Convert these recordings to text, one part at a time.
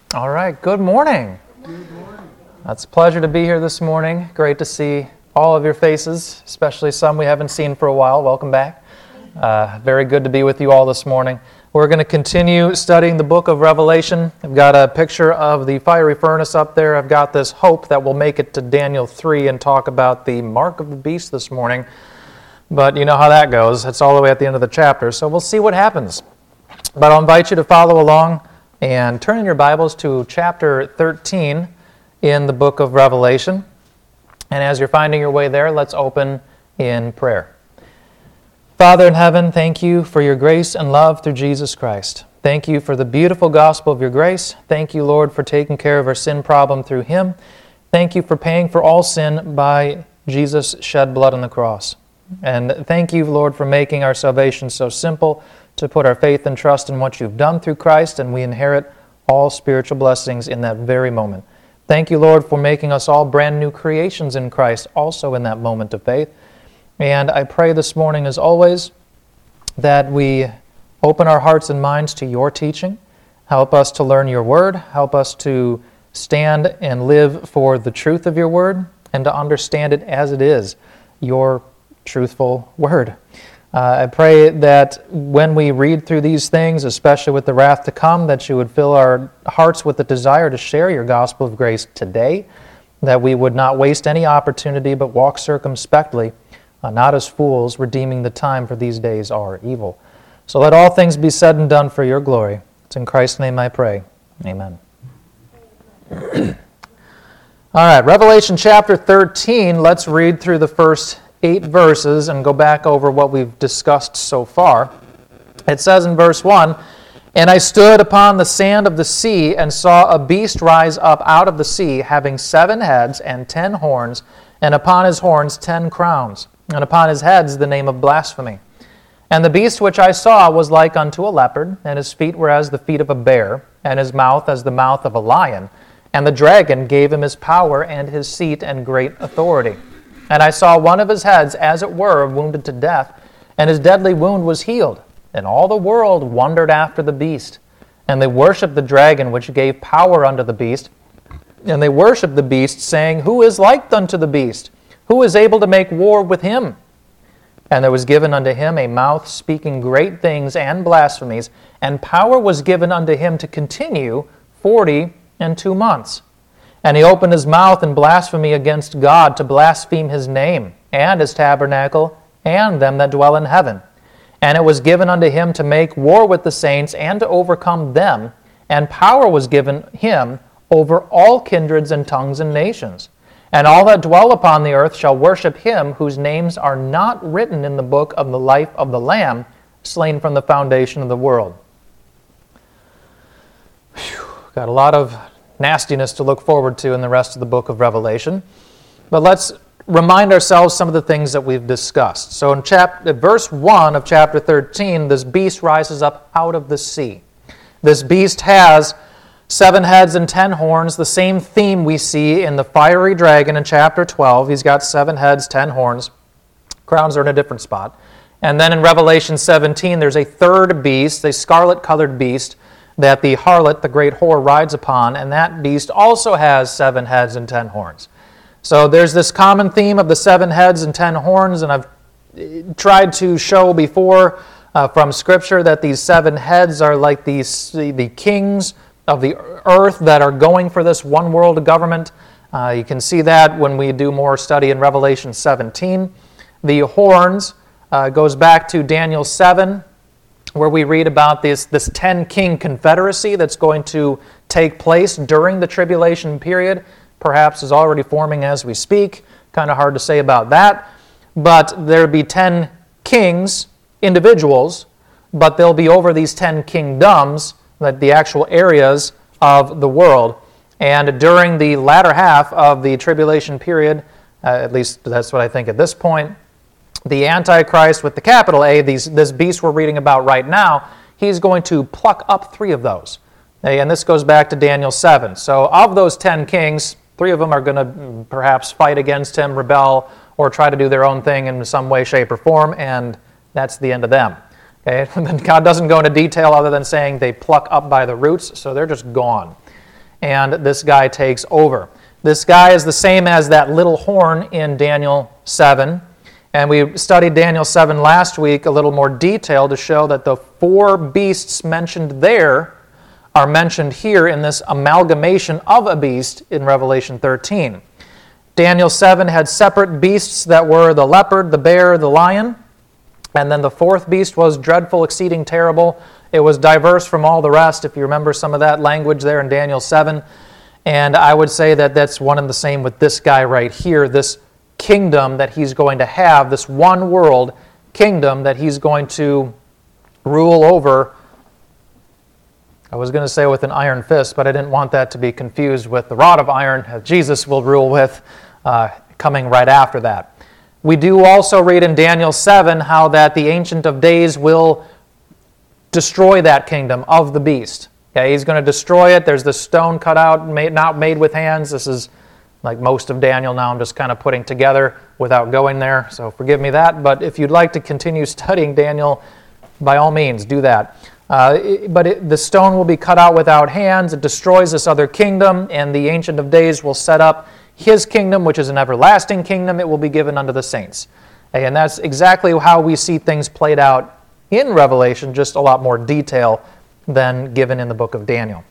All right, good morning. Good morning. It's a pleasure to be here this morning. Great to see all of your faces, especially some we haven't seen for a while. Welcome back. Very good to be with you all this morning. We're going to continue studying the book of Revelation. I've got a picture of the fiery furnace up there. I've got this hope that we'll make it to Daniel 3 and talk about the mark of the beast this morning. But you know how that goes. It's all the way at the end of the chapter, so we'll see what happens. But I'll invite you to follow along and turn in your Bibles to chapter 13 in the book of Revelation. And as you're finding your way there, let's open in prayer. Father in heaven, thank you for your grace and love through Jesus Christ. Thank you for the beautiful gospel of your grace. Thank you, Lord, for taking care of our sin problem through Him. Thank you for paying for all sin by Jesus' shed blood on the cross. And thank you, Lord, for making our salvation so simple, to put our faith and trust in what you've done through Christ, and we inherit all spiritual blessings in that very moment. Thank you, Lord, for making us all brand new creations in Christ, also in that moment of faith. And I pray this morning, as always, that we open our hearts and minds to your teaching. Help us to learn your word. Help us to stand and live for the truth of your word and to understand it as it is, your truthful word. I pray that when we read through these things, especially with the wrath to come, that you would fill our hearts with the desire to share your gospel of grace today, that we would not waste any opportunity but walk circumspectly, not as fools, redeeming the time, for these days are evil. So let all things be said and done for your glory. It's in Christ's name I pray. Amen. All right, Revelation chapter 13. Let's read through the first 8 verses and go back over what we've discussed so far. It says in verse 1, "And I stood upon the sand of the sea and saw a beast rise up out of the sea, having 7 heads and 10 horns, and upon his horns 10 crowns, and upon his heads the name of blasphemy. And the beast which I saw was like unto a leopard, and his feet were as the feet of a bear, and his mouth as the mouth of a lion. And the dragon gave him his power and his seat and great authority. And I saw one of his heads, as it were, wounded to death, and his deadly wound was healed. And all the world wondered after the beast. And they worshipped the dragon, which gave power unto the beast. And they worshipped the beast, saying, Who is like unto the beast? Who is able to make war with him? And there was given unto him a mouth speaking great things and blasphemies, and power was given unto him to continue 42 months. And he opened his mouth in blasphemy against God, to blaspheme his name, and his tabernacle, and them that dwell in heaven. And it was given unto him to make war with the saints, and to overcome them. And power was given him over all kindreds and tongues and nations. And all that dwell upon the earth shall worship him, whose names are not written in the book of the life of the Lamb, slain from the foundation of the world." Whew, got a lot of nastiness to look forward to in the rest of the book of Revelation. But let's remind ourselves some of the things that we've discussed. So in verse 1 of chapter 13, this beast rises up out of the sea. This beast has 7 heads and 10 horns, the same theme we see in the fiery dragon in chapter 12. He's got 7 heads, 10 horns. Crowns are in a different spot. And then in Revelation 17, there's a third beast, a scarlet-colored beast, that the harlot, the great whore, rides upon, and that beast also has 7 heads and 10 horns. So there's this common theme of the 7 heads and 10 horns, and I've tried to show before from Scripture that these 7 heads are like the kings of the earth that are going for this one world government. You can see that when we do more study in Revelation 17. The horns goes back to Daniel 7, where we read about this 10-king confederacy that's going to take place during the tribulation period. Perhaps is already forming as we speak. Kind of hard to say about that. But there'll be 10 kings, individuals, but they'll be over these 10 kingdoms, the actual areas of the world. And during the latter half of the tribulation period, at least that's what I think at this point, the Antichrist with the capital A, this beast we're reading about right now, he's going to pluck up 3 of those. And this goes back to Daniel 7. So of those 10 kings, 3 of them are going to perhaps fight against him, rebel, or try to do their own thing in some way, shape, or form, and that's the end of them. Okay? God doesn't go into detail other than saying they pluck up by the roots, so they're just gone. and this guy takes over. This guy is the same as that little horn in Daniel 7. And we studied Daniel 7 last week a little more detail to show that the 4 beasts mentioned there are mentioned here in this amalgamation of a beast in Revelation 13. Daniel 7 had separate beasts that were the leopard, the bear, the lion. And then the 4th beast was dreadful, exceeding terrible. It was diverse from all the rest, if you remember some of that language there in Daniel 7. And I would say that that's one and the same with this guy right here, this kingdom that he's going to have, this one world kingdom that he's going to rule over. I was going to say with an iron fist, but I didn't want that to be confused with the rod of iron that Jesus will rule with coming right after that. We do also read in Daniel 7 how that the Ancient of Days will destroy that kingdom of the beast. Okay, he's going to destroy it. There's this stone cut out, not made with hands. This is like most of Daniel now. I'm just kind of putting together without going there, so forgive me that. But if you'd like to continue studying Daniel, by all means, do that. The stone will be cut out without hands. It destroys this other kingdom, and the Ancient of Days will set up his kingdom, which is an everlasting kingdom. It will be given unto the saints. And that's exactly how we see things played out in Revelation, just a lot more detail than given in the book of Daniel.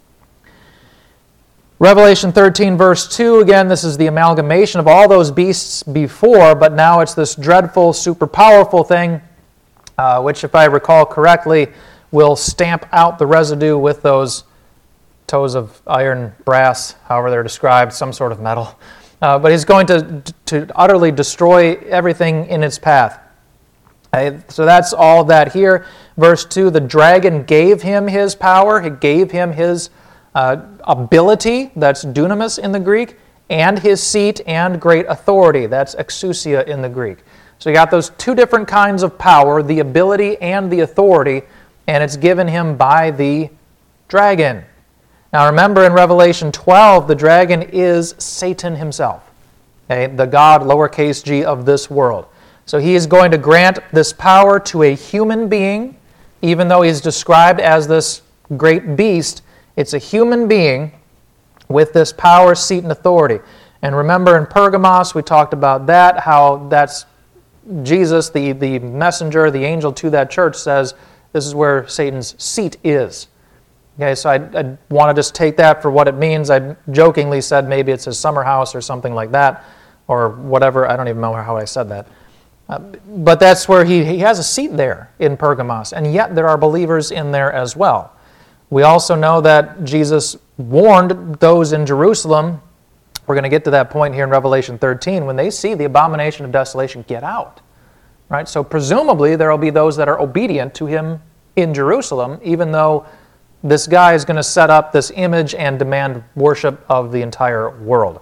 Revelation 13, verse 2, again, this is the amalgamation of all those beasts before, but now it's this dreadful, super powerful thing, which, if I recall correctly, will stamp out the residue with those toes of iron, brass, however they're described, some sort of metal. But he's going to utterly destroy everything in its path. So that's all that here. Verse 2, the dragon gave him his power. He gave him his ability, that's dunamis in the Greek, and his seat and great authority, that's exousia in the Greek. So you got those 2 different kinds of power, the ability and the authority, and it's given him by the dragon. Now remember in Revelation 12, the dragon is Satan himself, the god, lowercase g, of this world. So he is going to grant this power to a human being, even though he's described as this great beast. It's a human being with this power, seat, and authority. And remember in Pergamos, we talked about that, how that's Jesus, the messenger, the angel to that church, says this is where Satan's seat is. Okay, so I want to just take that for what it means. I jokingly said maybe it's his summer house or something like that, or whatever. I don't even know how I said that. But that's where he has a seat there in Pergamos, and yet there are believers in there as well. We also know that Jesus warned those in Jerusalem, we're going to get to that point here in Revelation 13, when they see the abomination of desolation, get out. Right? So presumably there will be those that are obedient to him in Jerusalem, even though this guy is going to set up this image and demand worship of the entire world.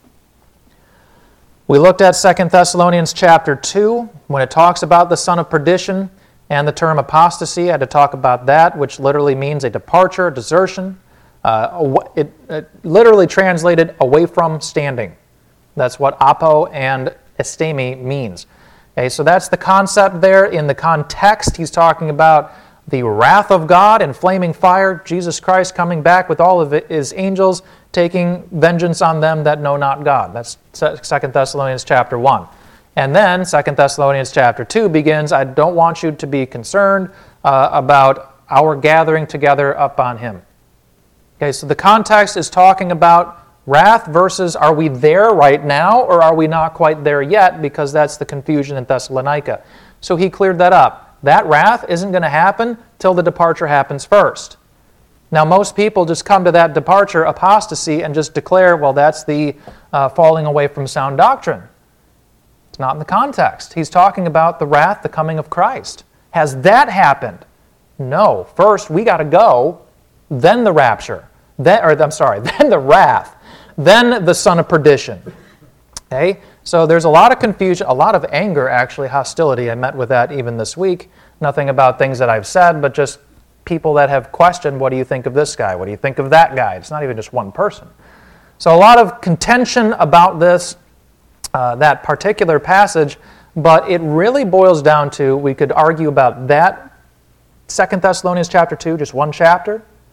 We looked at 2 Thessalonians chapter 2, when it talks about the son of perdition and the term apostasy. I had to talk about that, which literally means a departure, desertion. It literally translated away from standing. That's what apo and estemi means. Okay, so that's the concept there. In the context, he's talking about the wrath of God and flaming fire, Jesus Christ coming back with all of his angels, taking vengeance on them that know not God. That's 2 Thessalonians chapter 1. And then 2 Thessalonians chapter 2 begins, I don't want you to be concerned about our gathering together upon him. Okay, so the context is talking about wrath versus are we there right now or are we not quite there yet, because that's the confusion in Thessalonica. So he cleared that up. That wrath isn't going to happen till the departure happens first. Now, most people just come to that departure, apostasy, and just declare, well, that's the falling away from sound doctrine. It's not in the context. He's talking about the wrath, the coming of Christ. Has that happened? No. First, we got to go, then the rapture. Then the wrath. Then the son of perdition. Okay? So there's a lot of confusion, a lot of anger, actually, hostility. I met with that even this week. Nothing about things that I've said, but just people that have questioned, what do you think of this guy? What do you think of that guy? It's not even just one person. So a lot of contention about this, that particular passage, but it really boils down to, we could argue about that 2 Thessalonians chapter 2, just one chapter,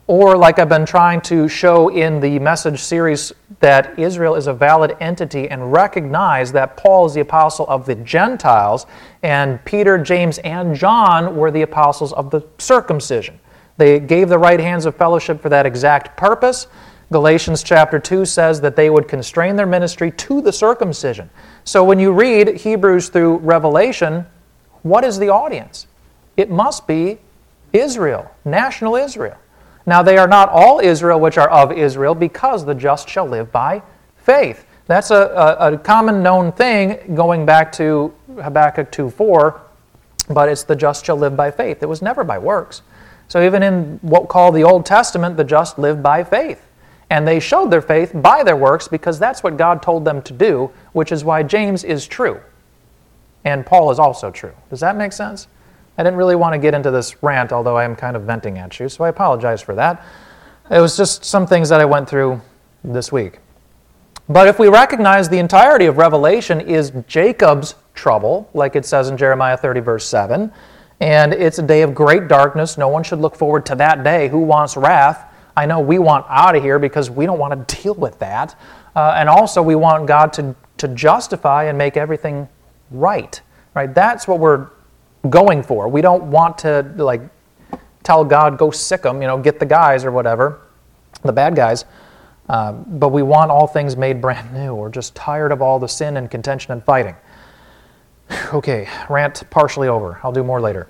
or like I've been trying to show in the message series, that Israel is a valid entity and recognize that Paul is the apostle of the Gentiles, and Peter, James, and John were the apostles of the circumcision. They gave the right hands of fellowship for that exact purpose. Galatians chapter 2 says that they would constrain their ministry to the circumcision. So when you read Hebrews through Revelation, what is the audience? It must be Israel, national Israel. Now they are not all Israel which are of Israel, because the just shall live by faith. That's a common known thing going back to Habakkuk 2:4, but it's the just shall live by faith. It was never by works. So even in what we call the Old Testament, the just lived by faith. And they showed their faith by their works, because that's what God told them to do, which is why James is true. And Paul is also true. Does that make sense? I didn't really want to get into this rant, although I am kind of venting at you, so I apologize for that. It was just some things that I went through this week. But if we recognize the entirety of Revelation is Jacob's trouble, like it says in Jeremiah 30, verse 7, and it's a day of great darkness, no one should look forward to that day. Who wants wrath? I know we want out of here because we don't want to deal with that. And also we want God to justify and make everything right. That's what we're going for. We don't want to tell God, go sick them, get the guys or whatever, the bad guys. But we want all things made brand new. We're just tired of all the sin and contention and fighting. Okay, rant partially over. I'll do more later.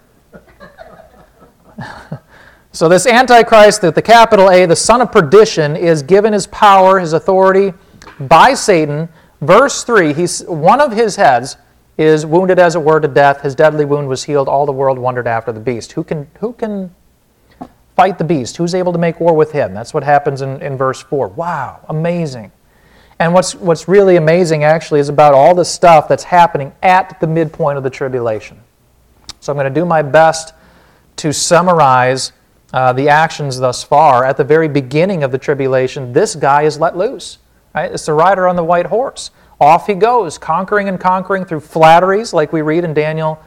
So this Antichrist, the capital A, the son of perdition, is given his power, his authority by Satan. Verse 3, one of his heads is wounded as it were to death. His deadly wound was healed. All the world wondered after the beast. Who can fight the beast? Who's able to make war with him? That's what happens in verse 4. Wow, amazing. And what's really amazing actually is about all the stuff that's happening at the midpoint of the tribulation. So I'm going to do my best to summarize the actions thus far. At the very beginning of the tribulation, this guy is let loose. Right? It's the rider on the white horse. Off he goes, conquering and conquering through flatteries, like we read in Daniel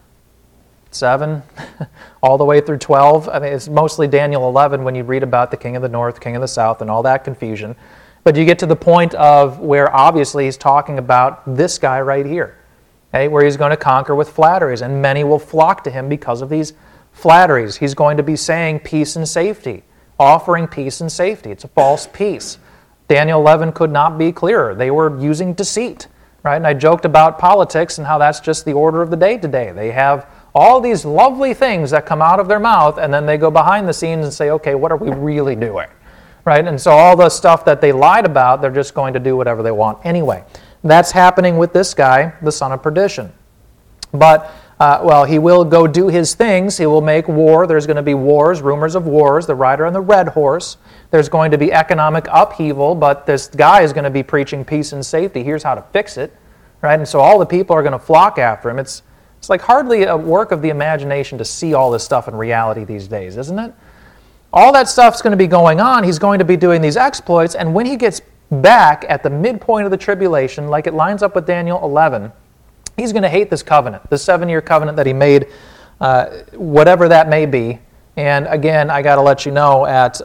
7, all the way through 12. I mean, it's mostly Daniel 11 when you read about the king of the north, king of the south, and all that confusion. But you get to the point of where obviously he's talking about this guy right here, okay, where he's going to conquer with flatteries, and many will flock to him because of these flatteries. He's going to be saying peace and safety, offering peace and safety. It's a false peace. Daniel 11 could not be clearer. They were using deceit, right? And I joked about politics and how that's just the order of the day today. They have all these lovely things that come out of their mouth, and then they go behind the scenes and say, okay, what are we really doing? Right? And so all the stuff that they lied about, they're just going to do whatever they want anyway. That's happening with this guy, the son of perdition. But, he will go do his things. He will make war. There's going to be wars, rumors of wars, the rider on the red horse. There's going to be economic upheaval, but this guy is going to be preaching peace and safety. Here's how to fix it. Right? And so all the people are going to flock after him. It's like hardly a work of the imagination to see all this stuff in reality these days, isn't it? All that stuff's going to be going on. He's going to be doing these exploits, and when he gets back at the midpoint of the tribulation, like it lines up with Daniel 11, he's going to hate this covenant, the 7-year covenant that he made, whatever that may be. And again, I got to let you know at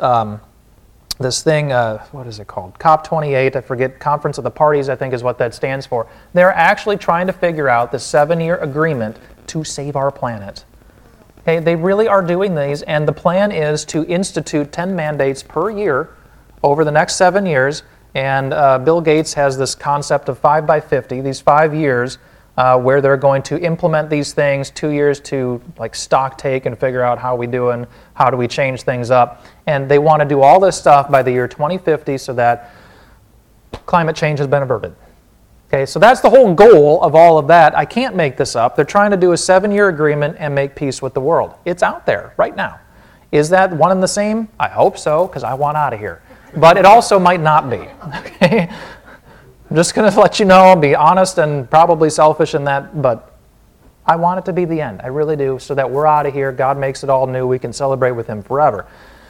this thing, what is it called? COP28, I forget, Conference of the Parties, I think is what that stands for. They're actually trying to figure out the 7-year agreement to save our planet. Okay, they really are doing these, and the plan is to institute 10 mandates per year over the next 7 years. And Bill Gates has this concept of 5 by 50, these 5 years, where they're going to implement these things, 2 years to stock take and figure out how we doing, how do we change things up. And they want to do all this stuff by the year 2050 so that climate change has been averted. Okay, so that's the whole goal of all of that. I can't make this up. They're trying to do a 7-year agreement and make peace with the world. It's out there right now. Is that one and the same? I hope so, because I want out of here. But it also might not be. Okay? I'm just going to let you know, be honest and probably selfish in that, but I want it to be the end. I really do, so that we're out of here. God makes it all new. We can celebrate with Him forever.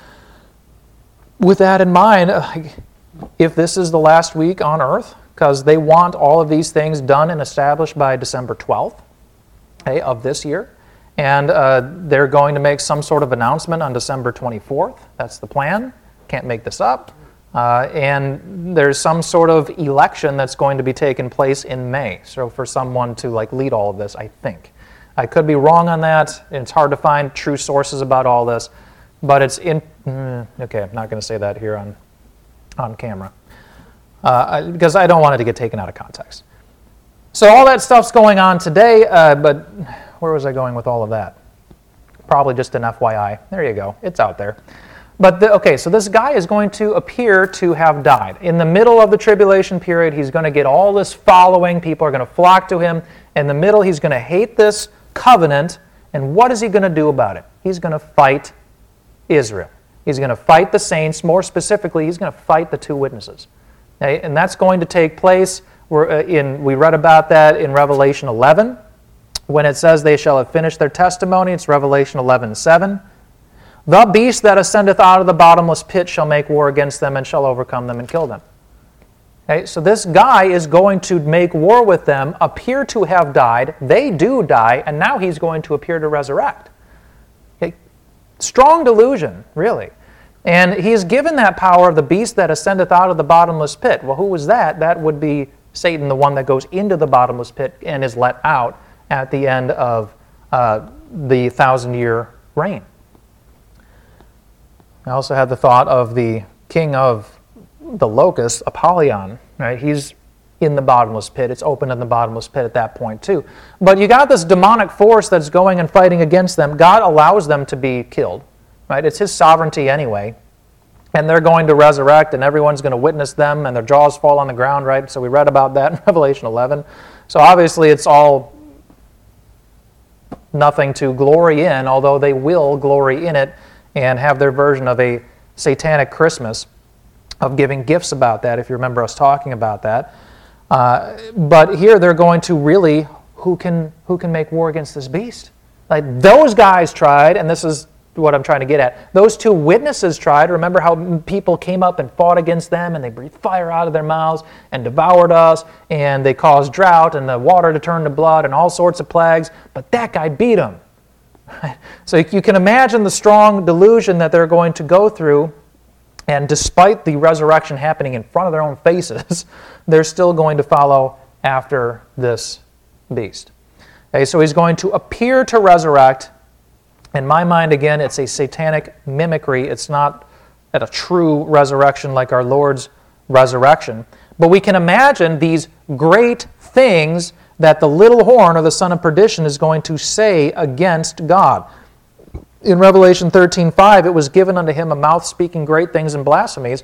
With that in mind, if this is the last week on earth, because they want all of these things done and established by December 12th of this year, And they're going to make some sort of announcement on December 24th. That's the plan. Can't make this up. And there's some sort of election that's going to be taking place in May. So for someone to lead all of this, I think. I could be wrong on that. It's hard to find true sources about all this. But it's in... okay, I'm not going to say that here on camera. Because I don't want it to get taken out of context. So all that stuff's going on today, but where was I going with all of that? Probably just an FYI. There you go. It's out there. But, so this guy is going to appear to have died. In the middle of the tribulation period, he's going to get all this following. People are going to flock to him. In the middle, he's going to hate this covenant. And what is he going to do about it? He's going to fight Israel. He's going to fight the saints. More specifically, he's going to fight the two witnesses. Okay? And that's going to take place. We read about that in Revelation 11. When it says they shall have finished their testimony, it's Revelation 11:7. The beast that ascendeth out of the bottomless pit shall make war against them and shall overcome them and kill them. Okay, so this guy is going to make war with them, appear to have died. They do die, and now he's going to appear to resurrect. Okay? Strong delusion, really. And he's given that power of the beast that ascendeth out of the bottomless pit. Well, who was that? That would be Satan, the one that goes into the bottomless pit and is let out at the end of the 1,000-year reign. I also had the thought of the king of the locusts, Apollyon. Right? He's in the bottomless pit. It's open in the bottomless pit at that point too. But you got this demonic force that's going and fighting against them. God allows them to be killed. Right? It's His sovereignty anyway. And they're going to resurrect, and everyone's going to witness them, and their jaws fall on the ground, right? So we read about that in Revelation 11. So obviously it's all nothing to glory in, although they will glory in it and have their version of a satanic Christmas of giving gifts about that, if you remember us talking about that. But here they're going to really, who can make war against this beast? Like those guys tried, and this is what I'm trying to get at. Those two witnesses tried. Remember how people came up and fought against them, and they breathed fire out of their mouths and devoured us, and they caused drought and the water to turn to blood and all sorts of plagues. But that guy beat them. So you can imagine the strong delusion that they're going to go through, and despite the resurrection happening in front of their own faces, they're still going to follow after this beast. Okay, so he's going to appear to resurrect. In my mind, again, it's a satanic mimicry. It's not at a true resurrection like our Lord's resurrection. But we can imagine these great things that the little horn or the son of perdition is going to say against God. In Revelation 13:5, it was given unto him a mouth speaking great things and blasphemies,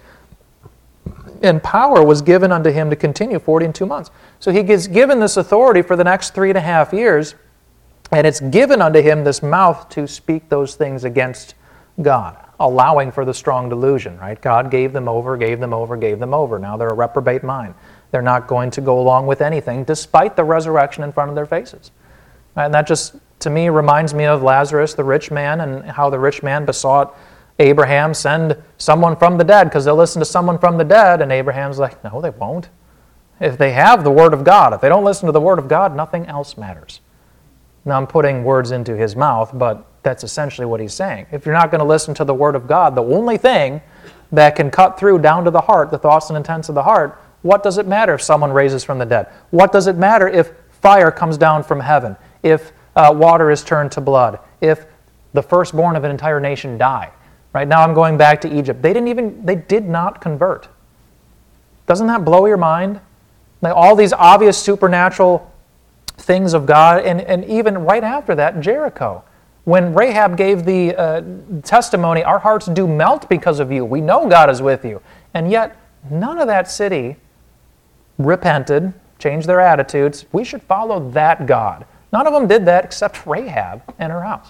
and power was given unto him to continue 40 and 2 months. So he gets given this authority for the next 3.5 years, and it's given unto him this mouth to speak those things against God, allowing for the strong delusion, right? God gave them over, gave them over, gave them over. Now they're a reprobate mind. They're not going to go along with anything despite the resurrection in front of their faces. And that just, to me, reminds me of Lazarus, the rich man, and how the rich man besought Abraham, send someone from the dead, because they'll listen to someone from the dead. And Abraham's like, no, they won't. If they have the Word of God, if they don't listen to the Word of God, nothing else matters. Now, I'm putting words into his mouth, but that's essentially what he's saying. If you're not going to listen to the Word of God, the only thing that can cut through down to the heart, the thoughts and intents of the heart, what does it matter if someone raises from the dead? What does it matter if fire comes down from heaven? If water is turned to blood? If the firstborn of an entire nation die? Right now I'm going back to Egypt. They did not convert. Doesn't that blow your mind? Like all these obvious supernatural things of God, and even right after that, Jericho. When Rahab gave the testimony, our hearts do melt because of you. We know God is with you. And yet, none of that city repented, changed their attitudes. We should follow that God. None of them did that except Rahab and her house.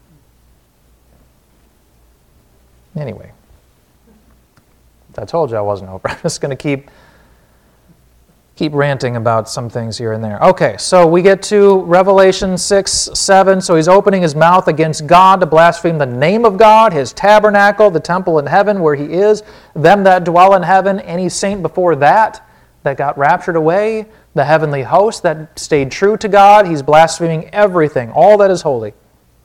Anyway, I told you I wasn't over. I'm just going to keep ranting about some things here and there. Okay, so we get to Revelation 6:7. So he's opening his mouth against God to blaspheme the name of God, his tabernacle, the temple in heaven where he is, them that dwell in heaven, any saint before that got raptured away, the heavenly host that stayed true to God. He's blaspheming everything, all that is holy.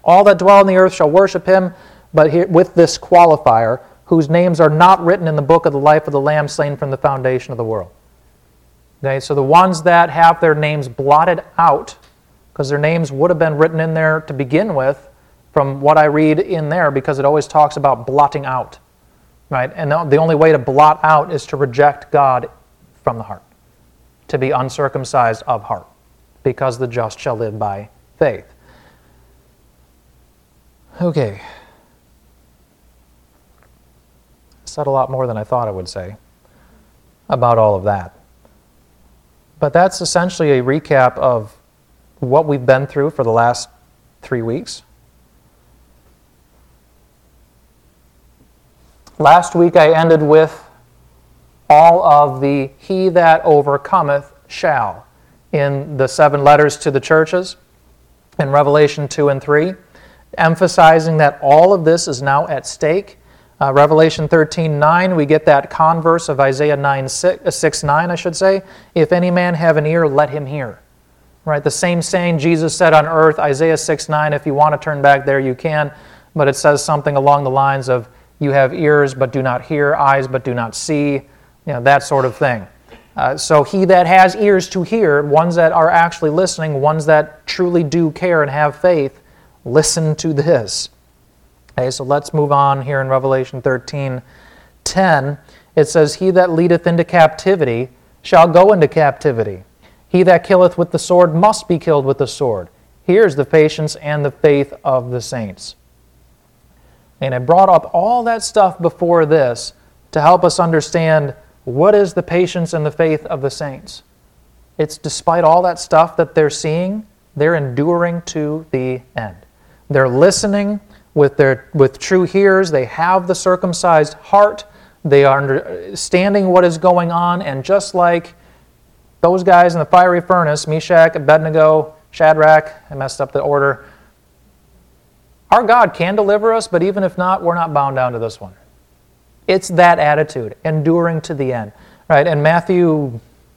All that dwell on the earth shall worship him, but here, with this qualifier, whose names are not written in the book of the life of the Lamb slain from the foundation of the world. Okay, so the ones that have their names blotted out, because their names would have been written in there to begin with, from what I read in there, because it always talks about blotting out. Right? And the only way to blot out is to reject God from the heart, to be uncircumcised of heart, because the just shall live by faith. Okay. I said a lot more than I thought I would say about all of that. But that's essentially a recap of what we've been through for the last 3 weeks. Last week I ended with all of the he that overcometh shall in the 7 letters to the churches in Revelation 2 and 3, emphasizing that all of this is now at stake. Revelation 13:9, we get that converse of Isaiah 6:9, I should say. If any man have an ear, let him hear. Right, the same saying Jesus said on earth, Isaiah 6:9, if you want to turn back there, you can, but it says something along the lines of, you have ears but do not hear, eyes but do not see, that sort of thing. So he that has ears to hear, ones that are actually listening, ones that truly do care and have faith, listen to this. Okay, so let's move on here in Revelation 13:10. It says, he that leadeth into captivity shall go into captivity. He that killeth with the sword must be killed with the sword. Here's the patience and the faith of the saints. And I brought up all that stuff before this to help us understand what is the patience and the faith of the saints. It's despite all that stuff that they're seeing, they're enduring to the end. They're listening with true hearers. They have the circumcised heart. They are understanding what is going on. And just like those guys in the fiery furnace, Meshach, Abednego, Shadrach, I messed up the order, our God can deliver us, but even if not, we're not bound down to this one. It's that attitude, enduring to the end. Right? And Matthew,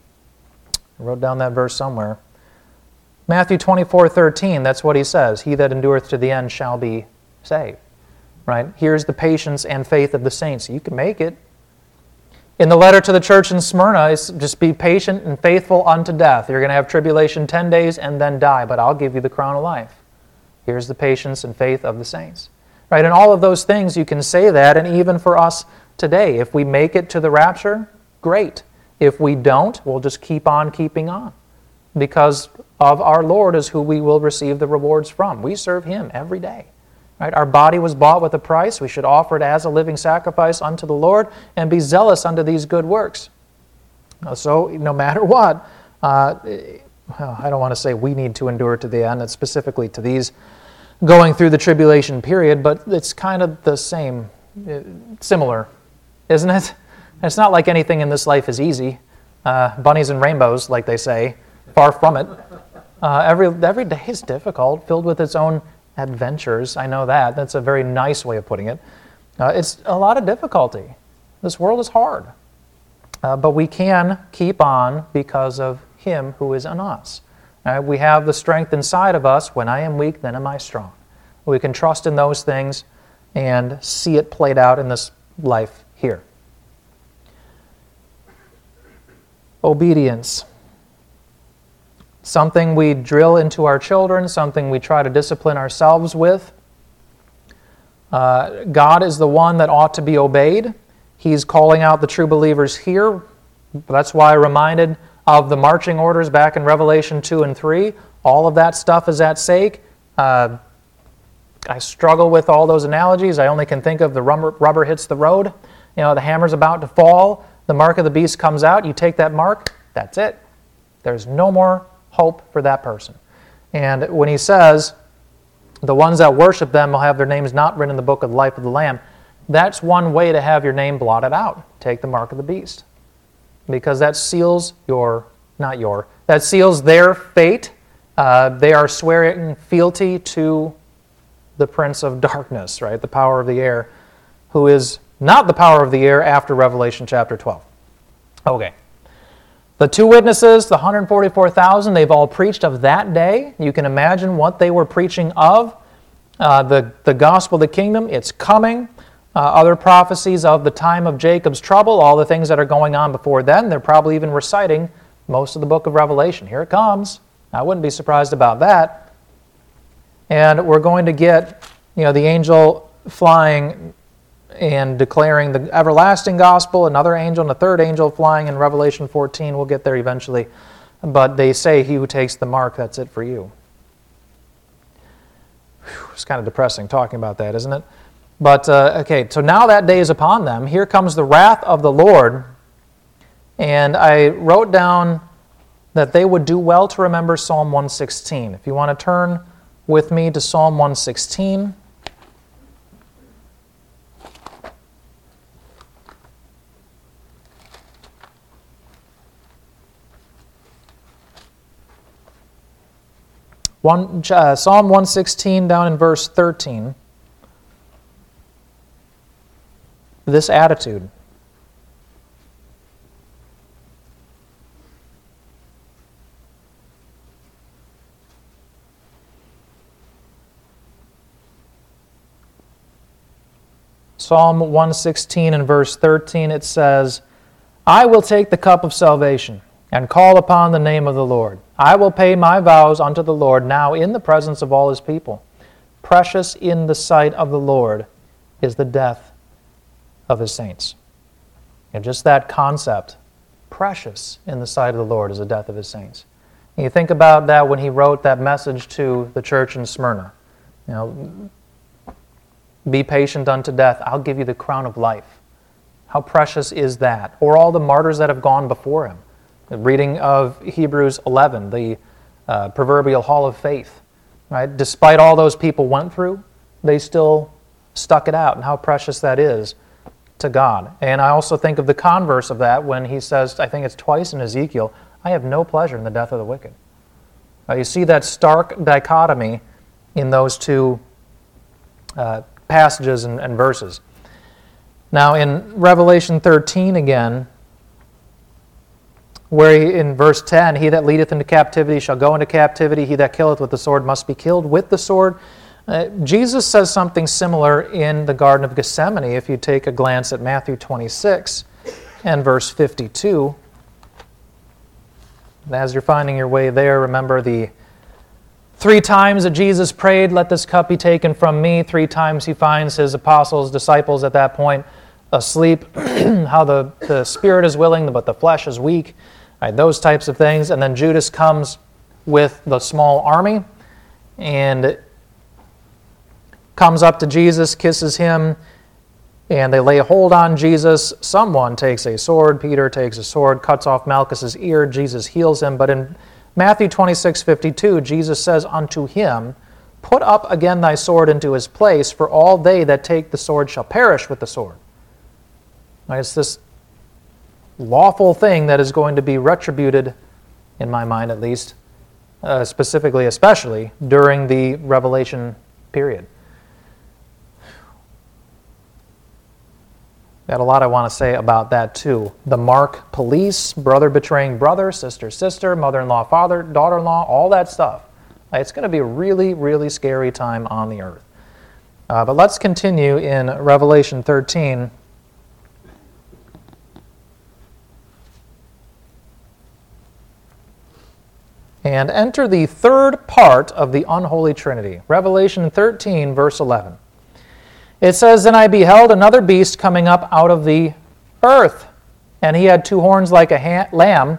I wrote down that verse somewhere. Matthew 24:13, that's what he says. He that endureth to the end shall be saved. Right? Here's the patience and faith of the saints. You can make it. In the letter to the church in Smyrna, it's just be patient and faithful unto death. You're going to have tribulation 10 days and then die, but I'll give you the crown of life. Here's the patience and faith of the saints. Right? And all of those things, you can say that, and even for us today, if we make it to the rapture, great. If we don't, we'll just keep on keeping on. Because of our Lord is who we will receive the rewards from. We serve Him every day. Right? Our body was bought with a price. We should offer it as a living sacrifice unto the Lord and be zealous unto these good works. So, no matter what, I don't want to say we need to endure to the end, it's specifically to these going through the tribulation period, but it's kind of the same, similar, isn't it? It's not like anything in this life is easy. Bunnies and rainbows, like they say, far from it. Every day is difficult, filled with its own adventures. I know that. That's a very nice way of putting it. It's a lot of difficulty. This world is hard. But we can keep on because of Him who is in us. We have the strength inside of us. When I am weak, then am I strong. We can trust in those things and see it played out in this life here. Obedience. Something we drill into our children, something we try to discipline ourselves with. God is the one that ought to be obeyed. He's calling out the true believers here. That's why I reminded of the marching orders back in Revelation 2 and 3. All of that stuff is at stake. I struggle with all those analogies. I only can think of the rubber hits the road. The hammer's about to fall. The mark of the beast comes out. You take that mark, that's it. There's no more hope for that person. And when he says, the ones that worship them will have their names not written in the book of the life of the Lamb, that's one way to have your name blotted out. Take the mark of the beast. Because that seals that seals their fate. They are swearing fealty to the prince of darkness, right? The power of the air, who is not the power of the air after Revelation chapter 12. Okay. The 2 witnesses, the 144,000, they've all preached of that day. You can imagine what they were preaching of. The gospel of the kingdom, it's coming. Other prophecies of the time of Jacob's trouble, all the things that are going on before then, they're probably even reciting most of the book of Revelation. Here it comes. I wouldn't be surprised about that. And we're going to get, the angel flying and declaring the everlasting gospel, another angel and a third angel flying in Revelation 14. We'll get there eventually. But they say, he who takes the mark, that's it for you. Whew, it's kind of depressing talking about that, isn't it? But, okay, so now that day is upon them. Here comes the wrath of the Lord. And I wrote down that they would do well to remember Psalm 116. If you want to turn with me to Psalm 116. Psalm 116 down in verse 13. This attitude. Psalm 116 and verse 13, it says, I will take the cup of salvation and call upon the name of the Lord. I will pay my vows unto the Lord now in the presence of all his people. Precious in the sight of the Lord is the death of his saints. And just that concept, precious in the sight of the Lord is the death of his saints. And you think about that when he wrote that message to the church in Smyrna. Be patient unto death, I'll give you the crown of life. How precious is that? Or all the martyrs that have gone before him. The reading of Hebrews 11, the proverbial hall of faith. Right? Despite all those people went through, they still stuck it out, and how precious that is to God. And I also think of the converse of that when he says, I think it's twice in Ezekiel, I have no pleasure in the death of the wicked. You see that stark dichotomy in those two passages and verses. Now in Revelation 13 again, where in verse 10, he that leadeth into captivity shall go into captivity, he that killeth with the sword must be killed with the sword. Jesus says something similar in the Garden of Gethsemane if you take a glance at Matthew 26 and verse 52. And as you're finding your way there, remember the 3 times that Jesus prayed, let this cup be taken from me. 3 times he finds his apostles, disciples at that point asleep, how the spirit is willing but the flesh is weak, right, those types of things. And then Judas comes with the small army and comes up to Jesus, kisses him, and they lay a hold on Jesus. Someone takes a sword, Peter takes a sword, cuts off Malchus's ear, Jesus heals him. But in Matthew 26:52, Jesus says unto him, put up again thy sword into his place, for all they that take the sword shall perish with the sword. Now, it's this lawful thing that is going to be retributed, in my mind at least, specifically, especially, during the Revelation period. Got a lot I want to say about that too. The mark police, brother betraying brother, sister, mother-in-law, father, daughter-in-law, all that stuff. It's going to be a really, really scary time on the earth. But let's continue in Revelation 13. And enter the third part of the unholy Trinity. Revelation 13, verse 11. It says, Then I beheld another beast coming up out of the earth, and he had 2 horns like a lamb,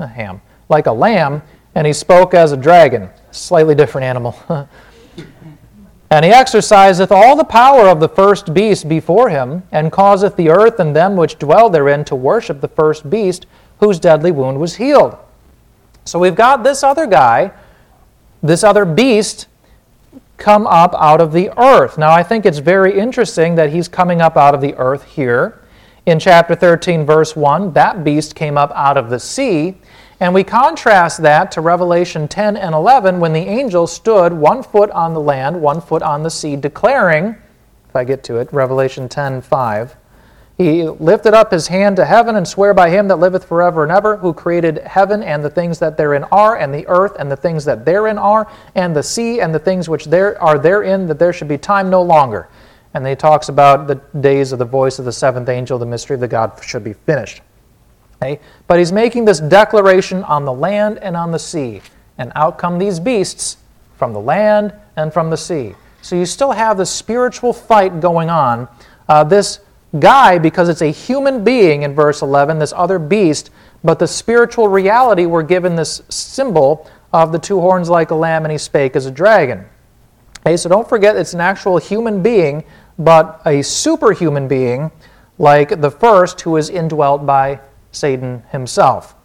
and he spoke as a dragon. Slightly different animal. And he exerciseth all the power of the first beast before him, and causeth the earth and them which dwell therein to worship the first beast, whose deadly wound was healed. So we've got this other guy, this other beast, come up out of the earth. Now, I think it's very interesting that he's coming up out of the earth here. In chapter 13, verse 1, that beast came up out of the sea. And we contrast that to Revelation 10 and 11 when the angel stood 1 foot on the land, 1 foot on the sea, declaring, if I get to it, Revelation 10:5, He lifted up his hand to heaven and sware by him that liveth forever and ever, who created heaven and the things that therein are, and the earth and the things that therein are, and the sea and the things which there are therein, that there should be time no longer. And he talks about the days of the voice of the seventh angel, the mystery of the God should be finished. Okay? But he's making this declaration on the land and on the sea. And out come these beasts from the land and from the sea. So you still have the spiritual fight going on. This guy, because it's a human being in verse 11, this other beast, but the spiritual reality, we're given this symbol of the two horns like a lamb, and he spake as a dragon. Okay, so don't forget it's an actual human being, but a superhuman being like the first, who is indwelt by Satan himself.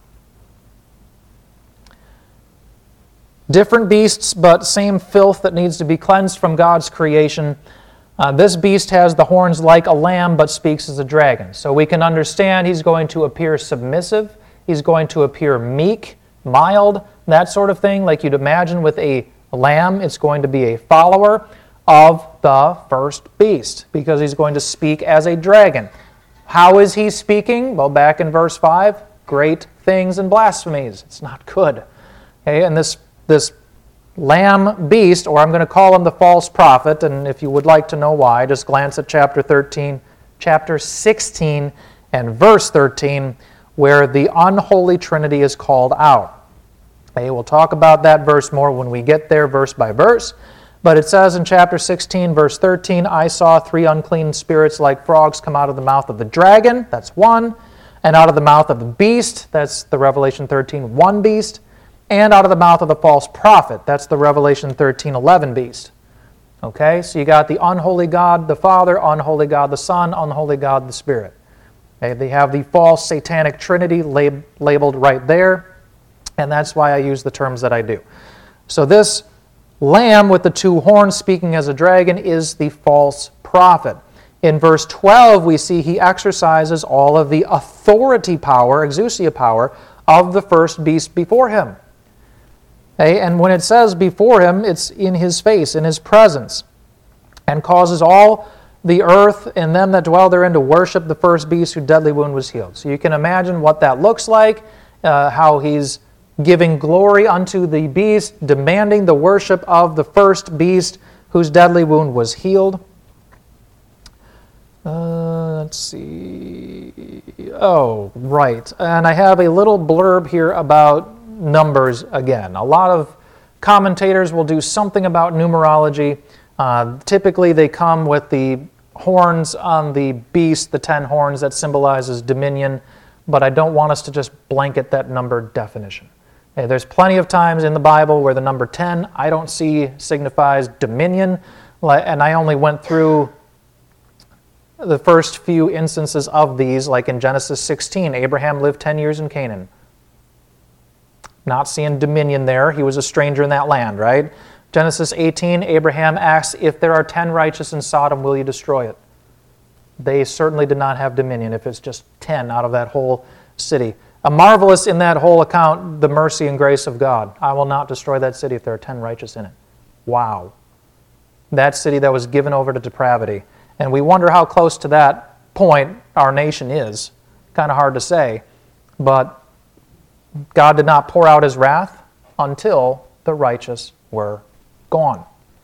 Different beasts, but same filth that needs to be cleansed from God's creation. This beast has the horns like a lamb, but speaks as a dragon. So we can understand he's going to appear submissive. He's going to appear meek, mild, that sort of thing. Like you'd imagine with a lamb, it's going to be a follower of the first beast, because he's going to speak as a dragon. How is he speaking? Well, back in verse 5, great things and blasphemies. It's not good. Okay, and this lamb beast, or I'm going to call him the false prophet, and if you would like to know why, just glance at chapter 16, and verse 13, where the unholy Trinity is called out. Okay, we'll talk about that verse more when we get there, verse by verse. But it says in chapter 16, verse 13, I saw 3 unclean spirits like frogs come out of the mouth of the dragon, that's one, and out of the mouth of the beast, that's the Revelation 13, one beast, and out of the mouth of the false prophet, that's the Revelation 13, 11 beast. Okay, so you got the unholy God the Father, unholy God the Son, unholy God the Spirit. Okay, they have the false satanic trinity labeled right there, and that's why I use the terms that I do. So this lamb with the 2 horns speaking as a dragon is the false prophet. In verse 12, we see he exercises all of the authority power, exousia power, of the first beast before him. Okay? And when it says before him, it's in his face, in his presence, and causes all the earth and them that dwell therein to worship the first beast whose deadly wound was healed. So you can imagine what that looks like, how he's giving glory unto the beast, demanding the worship of the first beast whose deadly wound was healed. Let's see. Oh, right. And I have a little blurb here about numbers again. A lot of commentators will do something about numerology. Typically they come with the horns on the beast, the 10 horns that symbolizes dominion, but I don't want us to just blanket that number definition. There's plenty of times in the Bible where the number 10 I don't see signifies dominion, and I only went through the first few instances of these, like in Genesis 16, Abraham lived 10 years in Canaan. Not seeing dominion there. He was a stranger in that land, right? Genesis 18, Abraham asks, if there are 10 righteous in Sodom, will you destroy it? They certainly did not have dominion if it's just 10 out of that whole city. A marvelous in that whole account, the mercy and grace of God. I will not destroy that city if there are 10 righteous in it. Wow. That city that was given over to depravity. And we wonder how close to that point our nation is. Kind of hard to say. But God did not pour out his wrath until the righteous were gone.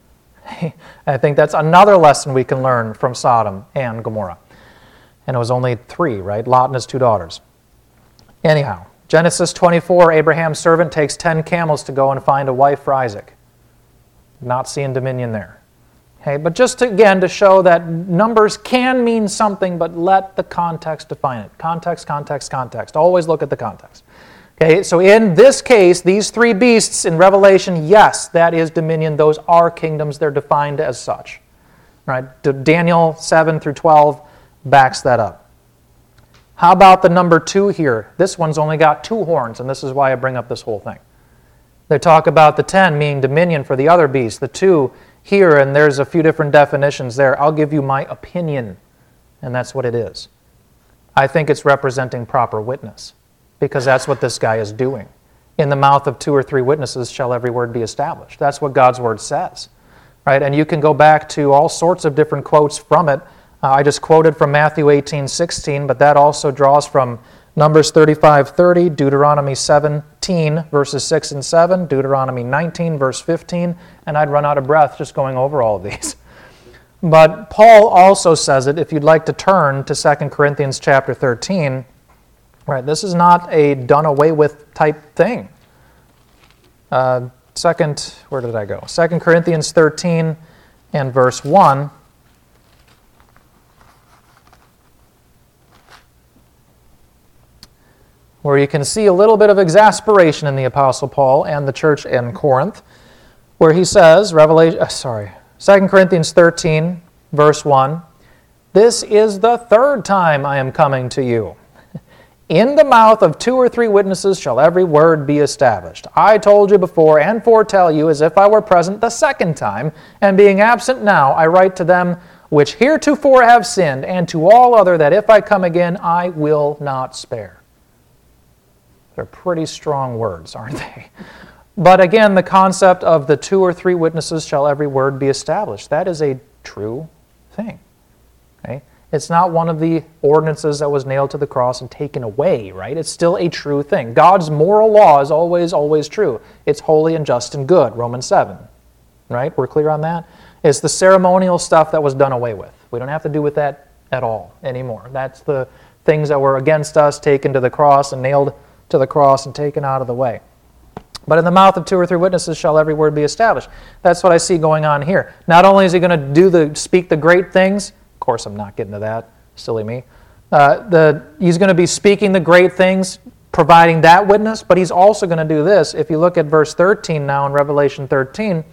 I think that's another lesson we can learn from Sodom and Gomorrah. And it was only 3, right? Lot and his 2 daughters. Anyhow, Genesis 24, Abraham's servant takes 10 camels to go and find a wife for Isaac. Not seeing dominion there. Okay, but just again to show that numbers can mean something, but let the context define it. Context, context, context. Always look at the context. Okay, so in this case, these 3 beasts in Revelation, yes, that is dominion. Those are kingdoms. They're defined as such. Right? Daniel 7 through 12 backs that up. How about the number 2 here? This one's only got 2 horns, and this is why I bring up this whole thing. They talk about the 10 meaning dominion for the other beast, the 2 here, and there's a few different definitions there. I'll give you my opinion, and that's what it is. I think it's representing proper witness, because that's what this guy is doing. In the mouth of 2 or 3 witnesses shall every word be established. That's what God's word says. Right? And you can go back to all sorts of different quotes from it. I just quoted from Matthew 18:16, but that also draws from Numbers 35:30, Deuteronomy 17, verses 6 and 7, Deuteronomy 19, verse 15, and I'd run out of breath just going over all of these. But Paul also says it, if you'd like to turn to 2 Corinthians chapter 13, right, this is not a done away with type thing. Where did I go? 2 Corinthians 13 and verse 1. Where you can see a little bit of exasperation in the Apostle Paul and the church in Corinth, where he says, 2 Corinthians 13, verse 1, "This is the third time I am coming to you. In the mouth of 2 or 3 witnesses shall every word be established. I told you before and foretell you as if I were present the second time, and being absent now, I write to them which heretofore have sinned, and to all other that if I come again, I will not spare." They're pretty strong words, aren't they? But again, the concept of the 2 or 3 witnesses shall every word be established. That is a true thing. Okay? It's not one of the ordinances that was nailed to the cross and taken away, right? It's still a true thing. God's moral law is always, always true. It's holy and just and good, Romans 7. Right? We're clear on that? It's the ceremonial stuff that was done away with. We don't have to do with that at all anymore. That's the things that were against us, taken to the cross and nailed to the cross and taken out of the way. But in the mouth of 2 or 3 witnesses shall every word be established. That's what I see going on here. Not only is he going to speak the great things, of course I'm not getting to that, silly me. He's going to be speaking the great things, providing that witness, but he's also going to do this. If you look at verse 13 now in Revelation 13,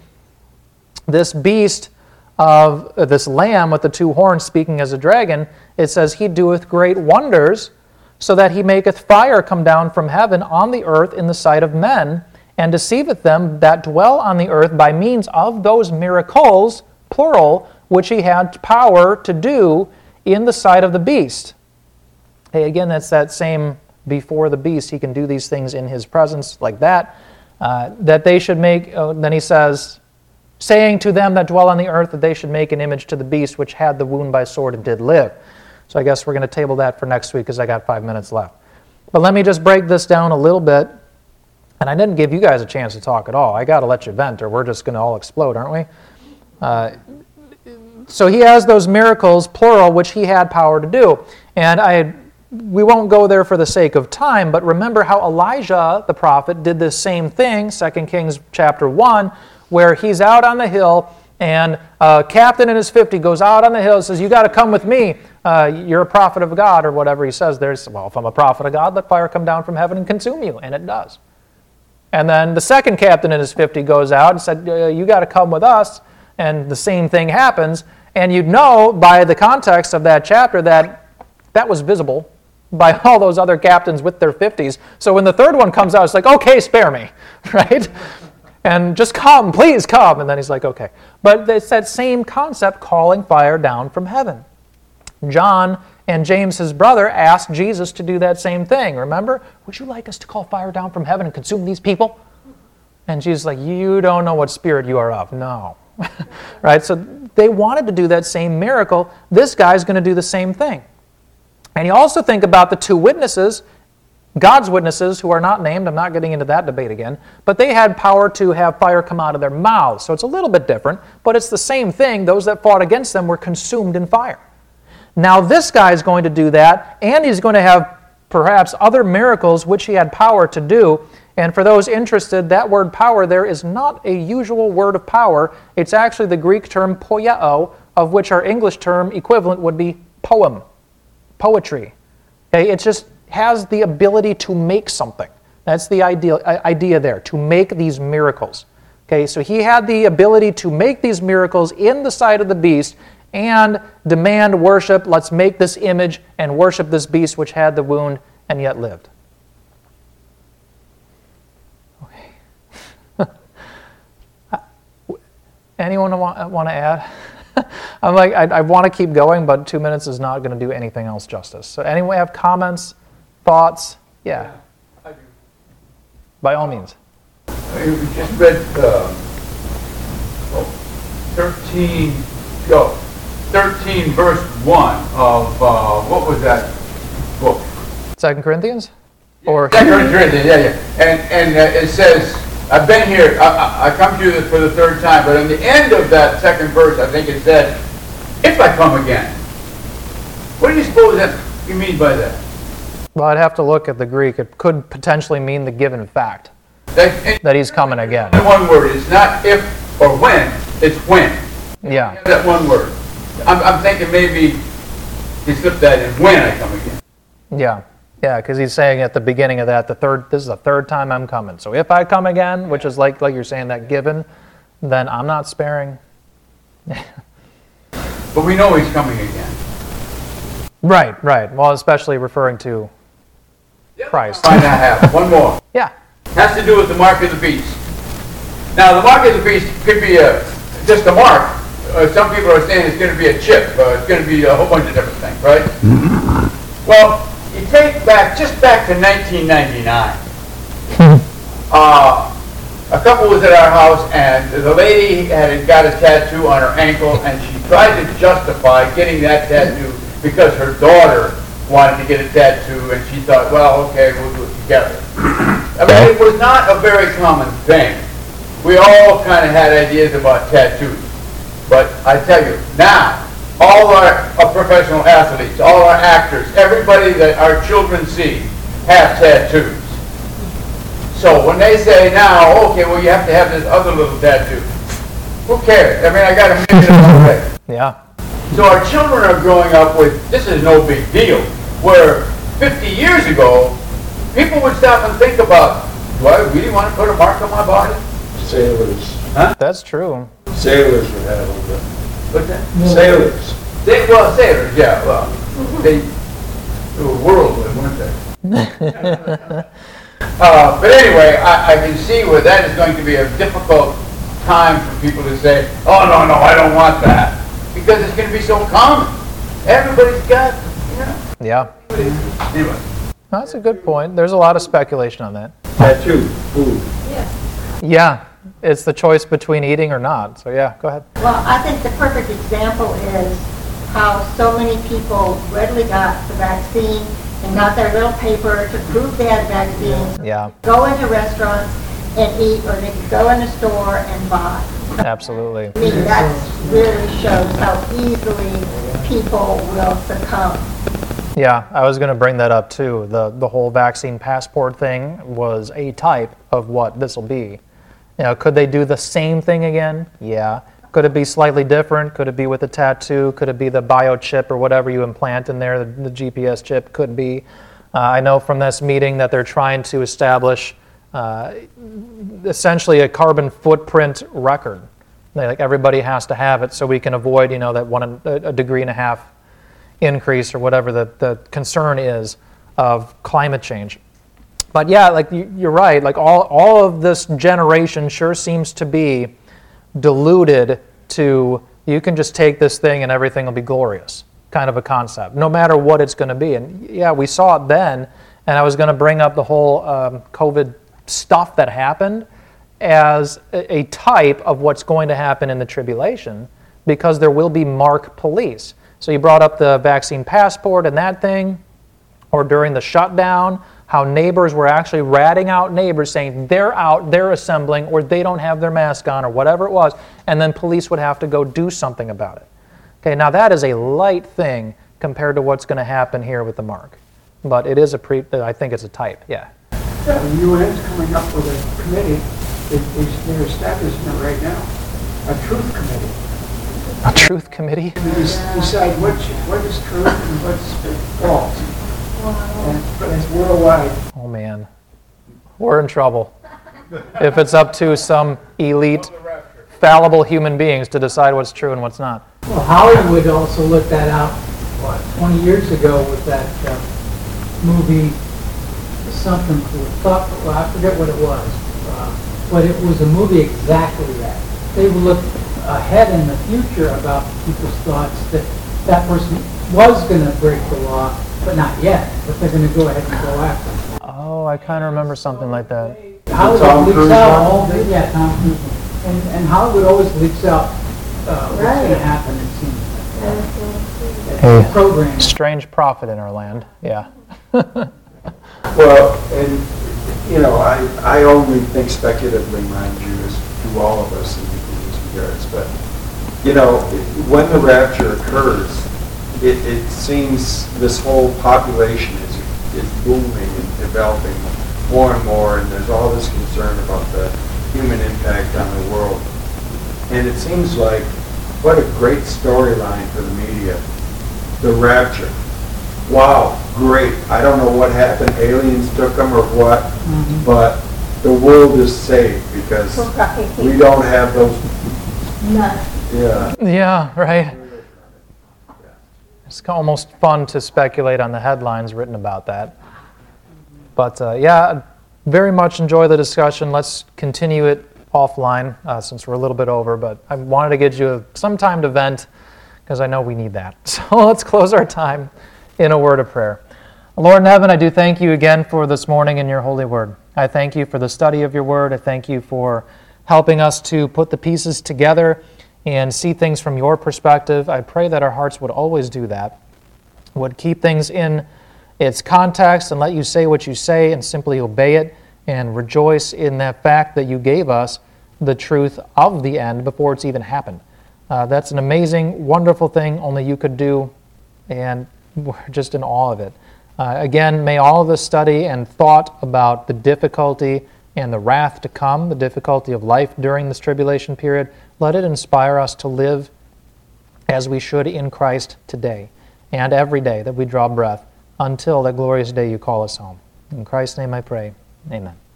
this beast of this lamb with the 2 horns speaking as a dragon, it says, "He doeth great wonders, so that he maketh fire come down from heaven on the earth in the sight of men, and deceiveth them that dwell on the earth by means of those miracles," plural, "which he had power to do in the sight of the beast." Hey, again, that's that same before the beast. He can do these things in his presence like that. That they should make, then he says, "saying to them that dwell on the earth that they should make an image to the beast which had the wound by sword and did live." So I guess we're going to table that for next week because I got 5 minutes left. But let me just break this down a little bit. And I didn't give you guys a chance to talk at all. I got to let you vent or we're just going to all explode, aren't we? So he has those miracles, plural, which he had power to do. And we won't go there for the sake of time, but remember how Elijah, the prophet, did this same thing, 2 Kings chapter 1, where he's out on the hill and a captain in his 50 goes out on the hill and says, "You got to come with me. You're a prophet of God," or whatever he says. Well, if I'm a prophet of God, let fire come down from heaven and consume you. And it does. And then the second captain in his 50 goes out and said, "You got to come with us." And the same thing happens. And you'd know by the context of that chapter that that was visible by all those other captains with their 50s. So when the third one comes out, it's like, "Okay, spare me," right? And just come, please come. And then he's like, "Okay." But it's that same concept, calling fire down from heaven. John and James, his brother, asked Jesus to do that same thing. Remember? "Would you like us to call fire down from heaven and consume these people?" And Jesus is like, "You don't know what spirit you are of." No. Right? So they wanted to do that same miracle. This guy's going to do the same thing. And you also think about the 2 witnesses, God's witnesses, who are not named. I'm not getting into that debate again. But they had power to have fire come out of their mouths. So it's a little bit different, but it's the same thing. Those that fought against them were consumed in fire. Now this guy is going to do that, and he's going to have perhaps other miracles which he had power to do. And for those interested, that word power there is not a usual word of power. It's actually the Greek term poieo, of which our English term equivalent would be poem, poetry. Okay, it just has the ability to make something. That's the idea there, to make these miracles. Okay, so he had the ability to make these miracles in the sight of the beast and demand worship. Let's make this image and worship this beast which had the wound and yet lived. Okay. Anyone want to add? I'm like, I want to keep going, but 2 minutes is not going to do anything else justice. So anyone have comments, thoughts? Yeah. I do. By all means. We just read 13, go. 13, verse 1 of, what was that book? 2 Corinthians? Or 2 Corinthians, yeah. And it says, I've been here, I come to you for the third time, but in the end of that second verse, I think it said, if I come again. What do you suppose that you mean by that? Well, I'd have to look at the Greek. It could potentially mean the given fact that he's coming again. One word. It's not if or when. It's when. Yeah. That one word. I'm thinking maybe he slipped that in when I come again. Yeah. Yeah, because he's saying at the beginning of that, this is the third time I'm coming. So if I come again, which is like you're saying, that given, then I'm not sparing. But we know he's coming again. Right. Well, especially referring to Christ. Might not have. One more. Yeah. Has to do with the mark of the beast. Now, the mark of the beast could be just a mark. Some people are saying it's going to be a chip. It's going to be a whole bunch of different things, right? Well, you take back to 1999. A couple was at our house, and the lady had got a tattoo on her ankle, and she tried to justify getting that tattoo because her daughter wanted to get a tattoo, and she thought, well, okay, we'll do it together. I mean, it was not a very common thing. We all kind of had ideas about tattoos. But I tell you, now, all our professional athletes, all our actors, everybody that our children see have tattoos. So when they say now, okay, well, you have to have this other little tattoo, who cares? I mean, I got a million already. Yeah. So our children are growing up with, this is no big deal. Where 50 years ago, people would stop and think about, do I really want to put a mark on my body? Sailors. Huh? That's true. Sailors would have them. What's that? Sailors. Sailors, yeah. Well, they were worldly, weren't they? But anyway, I can see where that is going to be a difficult time for people to say, oh, no, I don't want that. Because it's going to be so common. Everybody's got, Yeah. Anyway. That's a good point. There's a lot of speculation on that. Tattoo. Food. Yeah. It's the choice between eating or not. So yeah, go ahead. Well, I think the perfect example is how so many people readily got the vaccine and got their little paper to prove they had vaccine. Yeah. Go into restaurants and eat, or they could go in a store and buy. Absolutely. I mean, that really shows how easily people will succumb. Yeah, I was going to bring that up too. The whole vaccine passport thing was a type of what this will be. Could they do the same thing again? Yeah. Could it be slightly different? Could it be with a tattoo? Could it be the biochip or whatever you implant in there, the GPS chip? Could be. I know from this meeting that they're trying to establish essentially a carbon footprint record. Like everybody has to have it so we can avoid, that 1.5 degree increase or whatever the concern is of climate change. But yeah, like you're right, like all of this generation sure seems to be diluted to, you can just take this thing and everything will be glorious, kind of a concept, no matter what it's going to be. And yeah, we saw it then, and I was going to bring up the whole COVID stuff that happened as a type of what's going to happen in the tribulation, because there will be mark police. So you brought up the vaccine passport and that thing, or during the shutdown, how neighbors were actually ratting out neighbors saying they're out, they're assembling, or they don't have their mask on, or whatever it was, and then police would have to go do something about it. Okay, now that is a light thing compared to what's going to happen here with the mark. But it is I think it's a type, yeah. The UN's coming up with a committee. They're establishing it right now, a truth committee. A truth committee? Decide what is truth and what's false. And it's worldwide. Oh man, we're in trouble. If it's up to some elite, fallible human beings to decide what's true and what's not. Well, Hollywood also looked that out, 20 years ago with that movie, something, I forget what it was, but it was a movie exactly that. They looked ahead in the future about people's thoughts that person was going to break the law, but not yet, but they're going to go ahead and go after him. Oh, I kind of remember something like that. Hollywood leaks out all the, yeah, Tom Cruise. And Hollywood always leaks out what's going to happen, it seems. Hey. program. Strange prophet in our land. Yeah. Well, and, you know, I only think speculatively, mind you, as do all of us in these regards, but, you know, when the rapture occurs, it seems this whole population is booming and developing more and more, and there's all this concern about the human impact on the world. And it seems like, what a great storyline for the media. The rapture. Wow, great. I don't know what happened, aliens took them or what, but the world is saved because we don't have those, None. yeah. Yeah, right. It's almost fun to speculate on the headlines written about that. But yeah, very much enjoy the discussion. Let's continue it offline since we're a little bit over, but I wanted to get you some time to vent because I know we need that. So let's close our time in a word of prayer. Lord in heaven, I do thank you again for this morning in your holy word. I thank you for the study of your word. I thank you for helping us to put the pieces together and see things from your perspective. I pray that our hearts would always do that, would keep things in its context and let you say what you say and simply obey it and rejoice in that fact that you gave us the truth of the end before it's even happened. That's an amazing, wonderful thing only you could do, and we're just in awe of it. Again, may all of this study and thought about the difficulty and the wrath to come, the difficulty of life during this tribulation period, let it inspire us to live as we should in Christ today and every day that we draw breath until that glorious day you call us home. In Christ's name I pray. Amen.